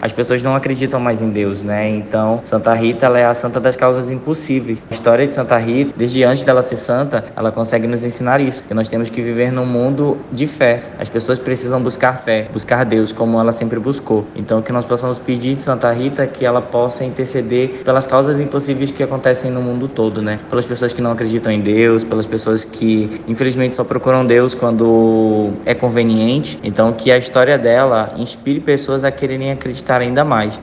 as pessoas não acreditam mais em Deus, né? Então, Santa Rita, ela é a santa das causas impossíveis. A história de Santa Rita, desde antes dela ser santa, ela consegue nos ensinar isso, que nós temos que viver num mundo de fé. As pessoas precisam buscar fé, buscar Deus, como ela sempre buscou. Então, que nós possamos pedir de Santa Rita que ela possa interceder pelas causas impossíveis que acontecem no mundo todo, né? Pelas pessoas que não acreditam em Deus, pelas pessoas que, infelizmente, só procuram Deus quando é conveniente. Então, que a história dela inspire pessoas a quererem acreditar ainda mais.